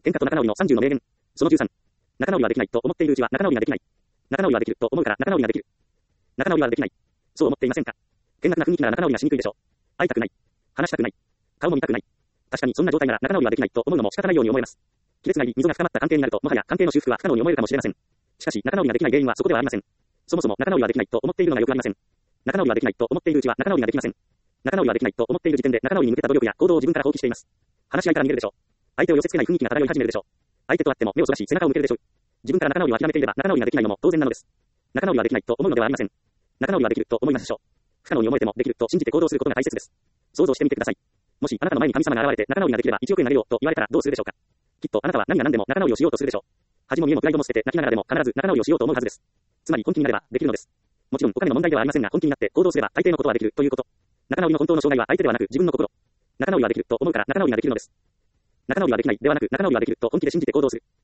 喧嘩と仲直りの30の名言。その13。仲直りはできないと思っているうちは仲直りができない。仲直りはできると思うから仲直りができる。仲直りはできない。そう思っていませんか？険悪な雰囲気なら仲直りがしにくいでしょう。会いたくない。話したくない。顔も見たくない。確かにそんな状態なら仲直りはできないと思うのも仕方ないように思えます。亀裂が入り溝が深まった関係になるともはや関係の修復は不可能に思えるかもしれません。しかし仲直りができない原因はそこではありません。そもそも仲直りはできないと思っているのがよくありません。仲直りはできないと思っているうちは仲直りができません。仲直りはできないと思っている時点で仲直りに向けた努力や行動を自分から放棄しています。話し合いから逃げるでしょう。相手を寄せ付けない雰囲気が漂い始めるでしょう。相手と会っても目をそらし背中を向けるでしょう。自分から仲直りを諦めていれば仲直りができないのも当然なのです。仲直りはできないと思うのではありません。仲直りはできると思いますでしょう。不可能に思えてもできると信じて行動することが大切です。想像してみてください。もしあなたの前に神様が現れて仲直りができれば1億円あげようと言われたらどうするでしょうか。きっとあなたは何が何でも仲直りをしようとするでしょう。恥も見栄もプライドも捨てて泣きながらでも必ず仲直りをしようと思うはずです。つまり本気になればできるのです。もちろんお金の問題ではありませんが本気になって行動すれば大抵のことはできるということ。仲直りの本当の障害は相手ではなく自分の心。仲直りはできると思うから仲直りができるのです。仲直りはできないではなく仲直りはできると本気で信じて行動する。